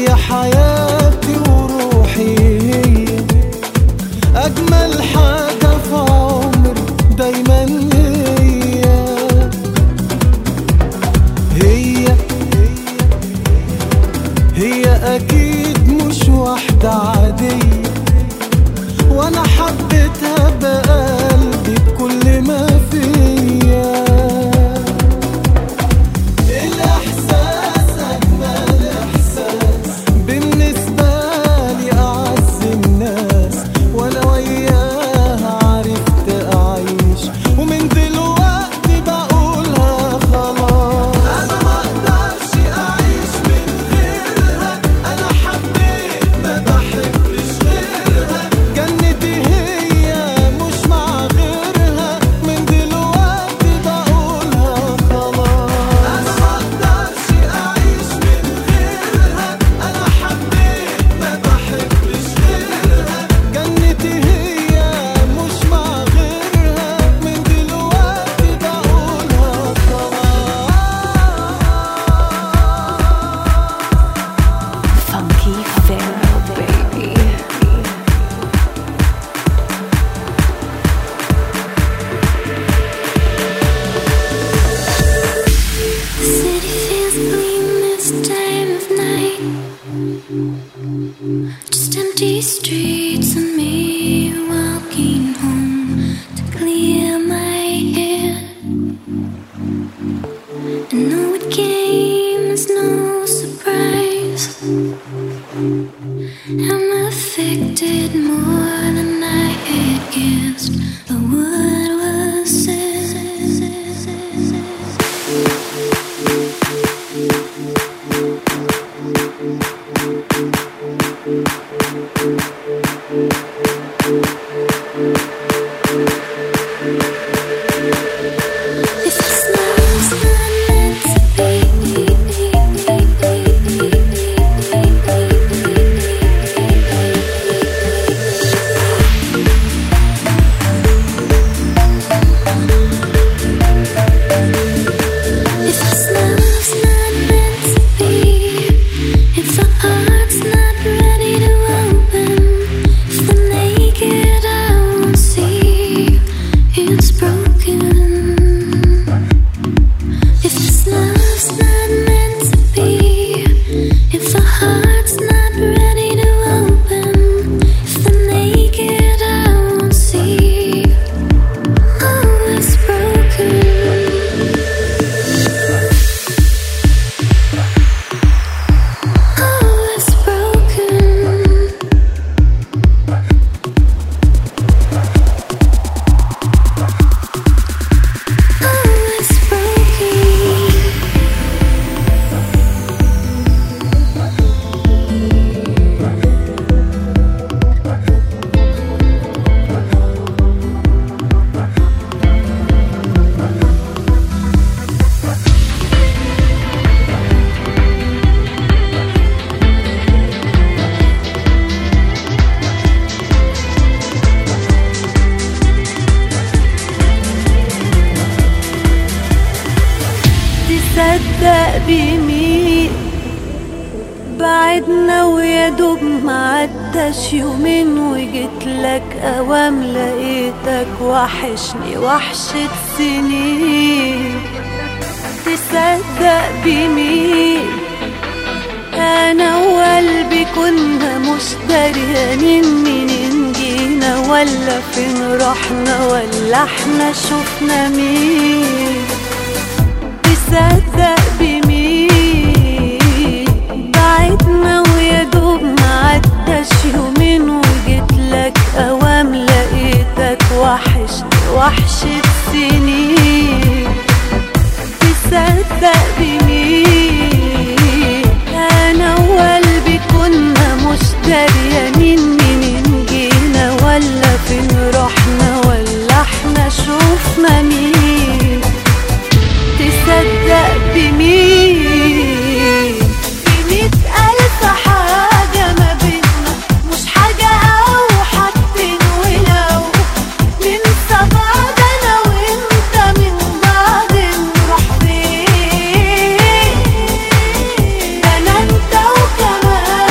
هي حياتي وروحي، هي أجمل حاجة في عمري دايما. هي أكيد مش واحدة عادية، وأنا حبيتها بقلبي بكل ما فيا. الإحساس أجمل إحساس بالنسبة لي، أعز الناس وأنا وياها عرفت أعيش، ومن دلوقتي بقولها خلاص أنا مقدرش أعيش من غيرها. أنا حبيت ما بحبش غيرها، جنتي هي مش مع غيرها، من دلوقتي بقولها خلاص أنا مقدرش أعيش من غيرها. أنا حبيت ما بحبش غيرها، جنتي هي مش مع غيرها، من دلوقتي بقولها خلاص. Funky Pharaoh, baby. The city feels clean this time of night. Just empty streets and me walking home to clear my head. I know it came as no surprise. I'm affected more than I had guessed. The word was said. If this love's not meant to be, if this love's not meant to be, if the heart's not ready to open, if the naked eye won't see it's broken, if this love's not meant to be, if the heart's not ready to open, if the naked eye won't see, oh, it's broken. Oh, it's broken. Oh, it's broken. تصدق بمين بعدنا ويا دوب معداش يومين، وجيتلك اوام لقيتك وحشني وحشة سنين. تصدق بمين انا وقلبي كنا مش دريانين منين جينا ولا فين رحنا ولا احنا شفنا مين. تصدق بمين بعدنا ويا دوب معداش يومين، وجيتلك اوام لقيتك وحشني وحشة سنين. تصدق بمين انا وقلبي كنا مش دريانين منين جينا ولا فين رحنا ولا احنا شفنا مين. تصدق بمين بمية ألف حاجة ما بينا، مش حاجة أو حاجتين، ولو ننسى بعض أنا وإنت من بعض نروح فين. أنا أنت وكمان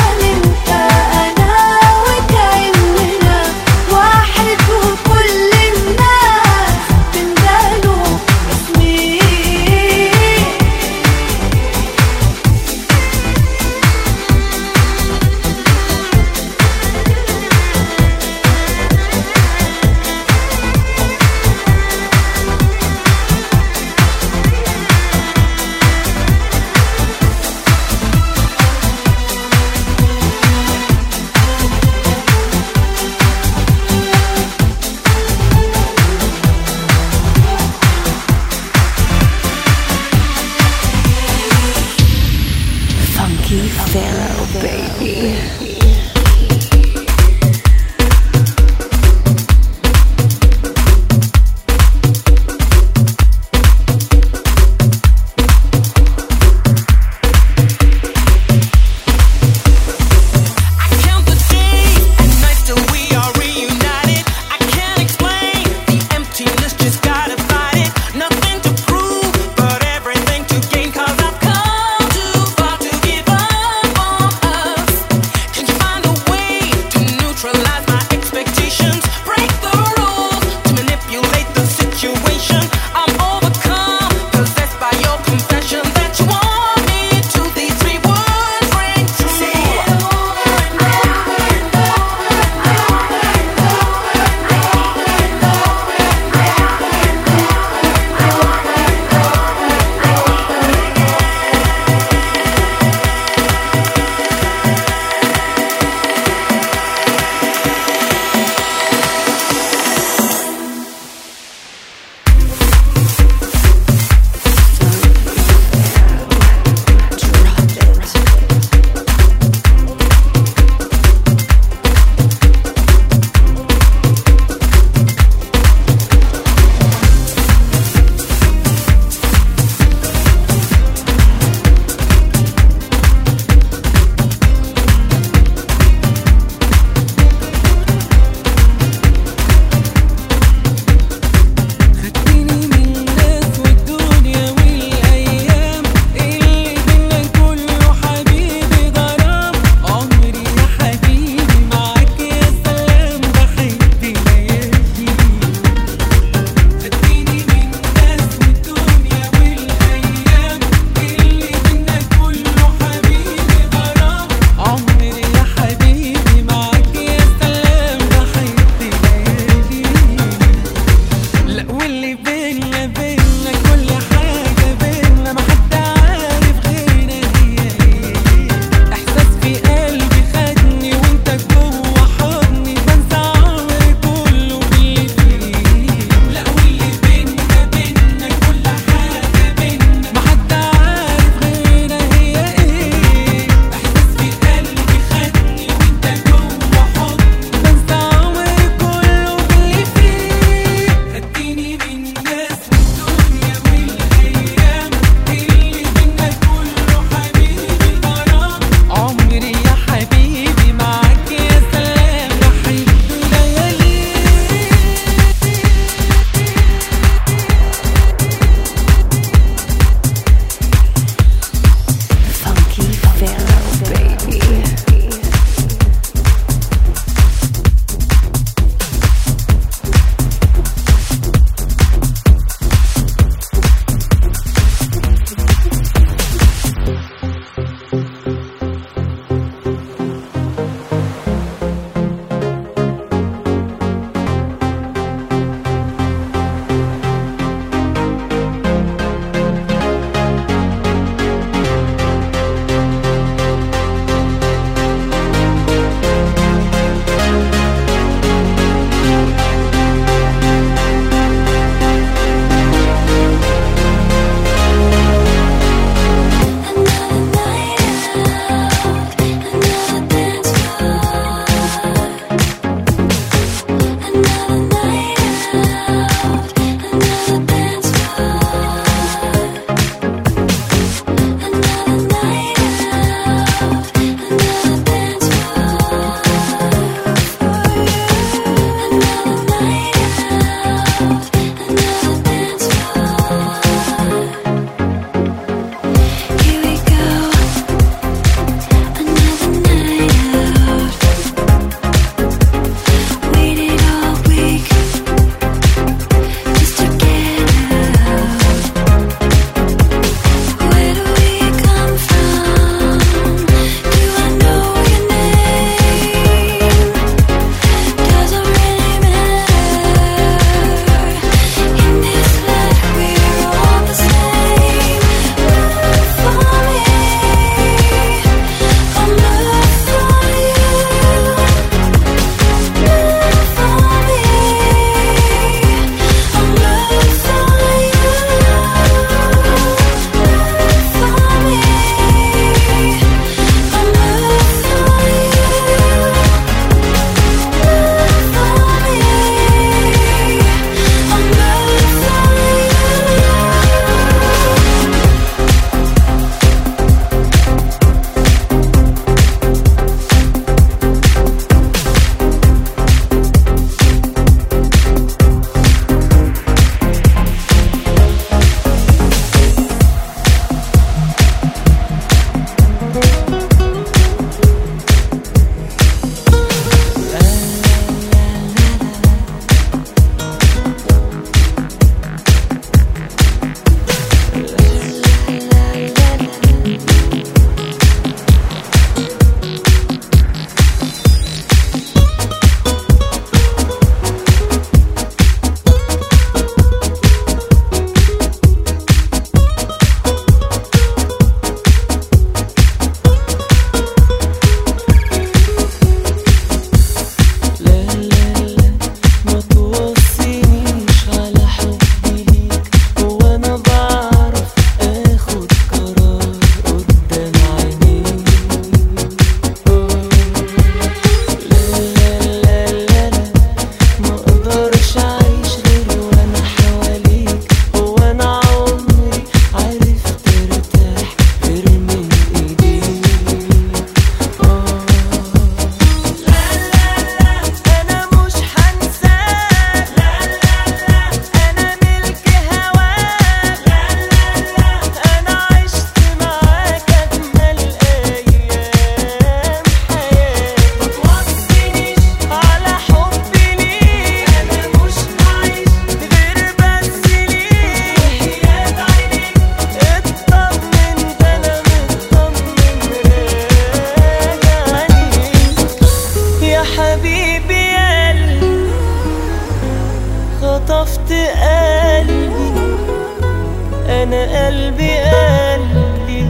انا قلبي قلبي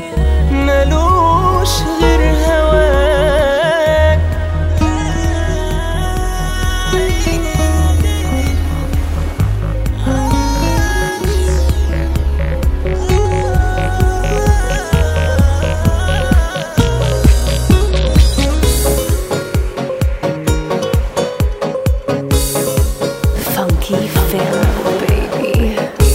ملوش غير هواك. Funky Pharaoh, baby.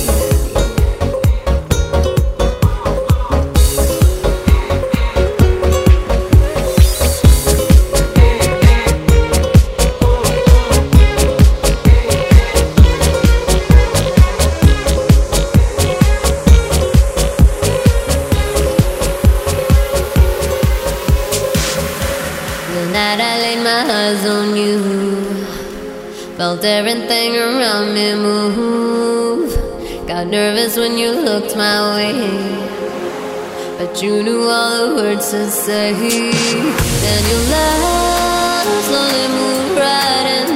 The night I laid my eyes on you, felt everything around me move. Got nervous when you looked my way, but you knew all the words to say. Then your love slowly moved right in.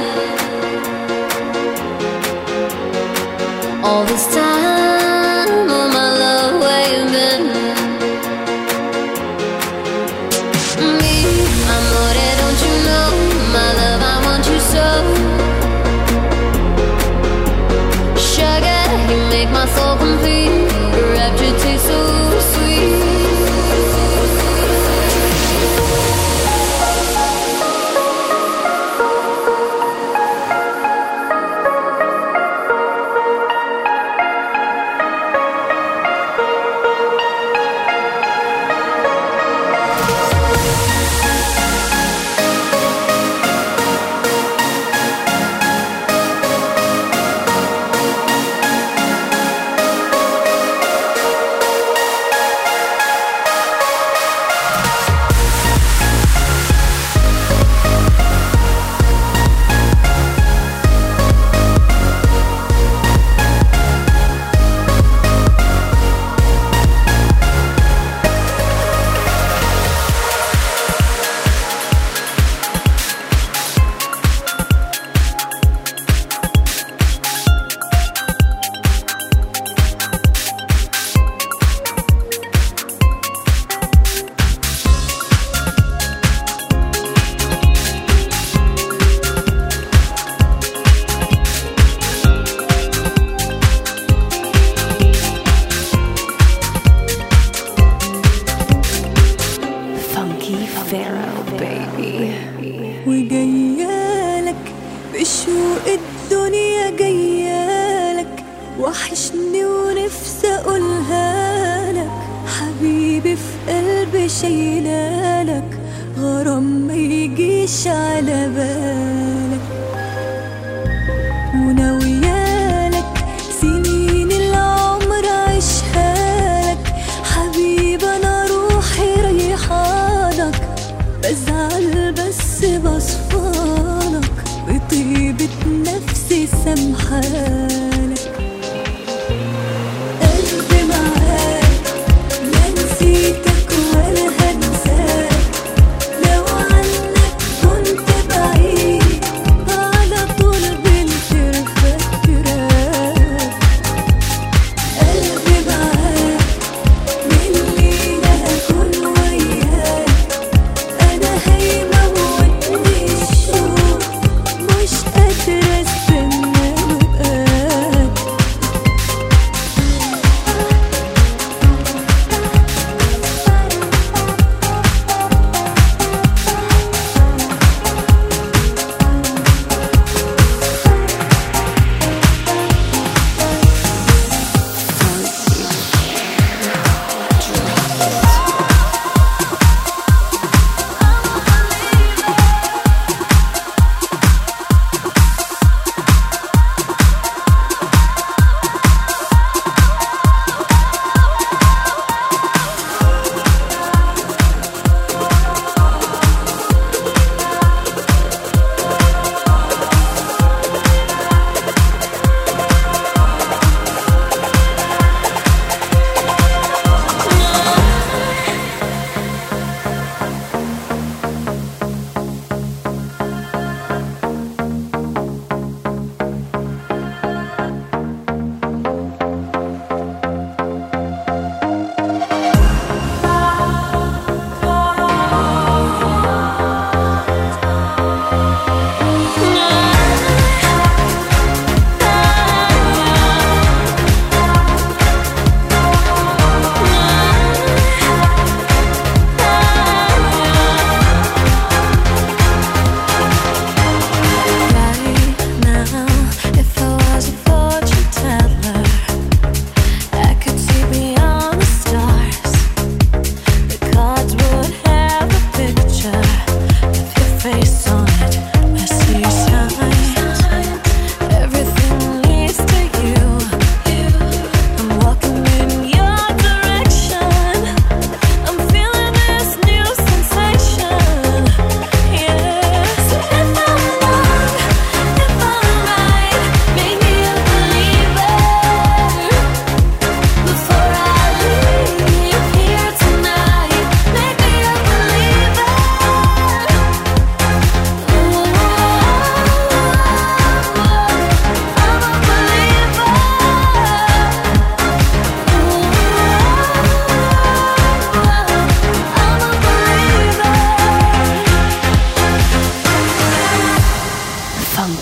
All this time, oh my love, where you been? Me, amore, don't you know, my love, I want you so. Sugar, you make my soul complete. Your rapture tastes so sweet. Funky Pharaoh, baby. وجيالك بشوق الدنيا جيالك، وحشني ونفسي اقولها لك، حبيبي في قلبي شايلالك، غرام ما يجيش على بالك، وناويالك سنين العمر عيشها لك، حبيبي انا روحي ريحانك، بزعل بس بصفالك، بطيبة نفسي سامحالك. قلبي معاك لا نسيتك ولا هنساك، لو عنك كنت بعيد على طول بالترفة تراك. قلبي معاك من ليلة هكون وياك، أنا هيموتني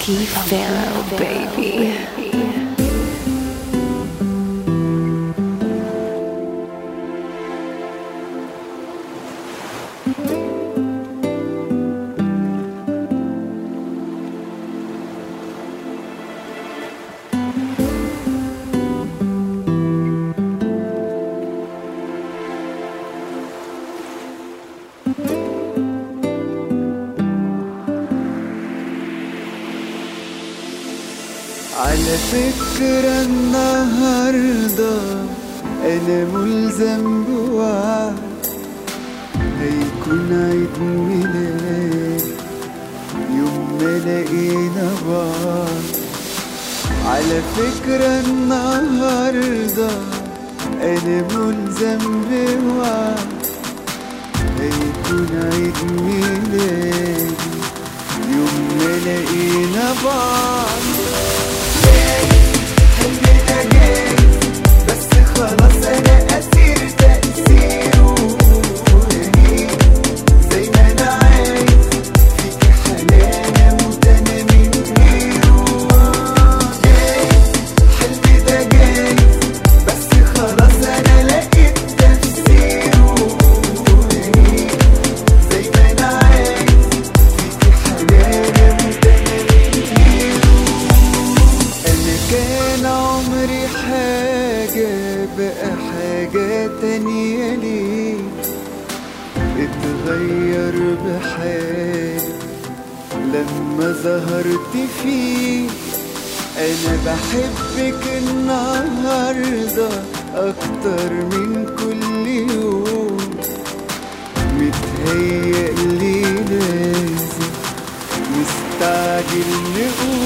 Funky Pharaoh, baby. على فكرة النهاردة أنا ملزم بوعد، هيكون عيد ميلاد يوم ما لقينا بعض. على فكرة النهاردة أنا ملزم بوعد، هيكون عيد ميلاد يوم ما لقينا بعض. حلمي ده جايز بس خلاص انا اسير تأثيره، زي ما انا عايز فيكي حنان اموت انا من غيره. حلمي ده جايز بس خلاص انا لقيت تفسيره، زي ما انا عايز فيكي حنان اموت انا من غيره. انا كان عمري حاجة بقى حاجة تانية ليه، اتغير بحالي لما ظهرت فيه. انا بحبك النهاردة اكتر من كل يوم، متهيألي لازم مستعجل نقول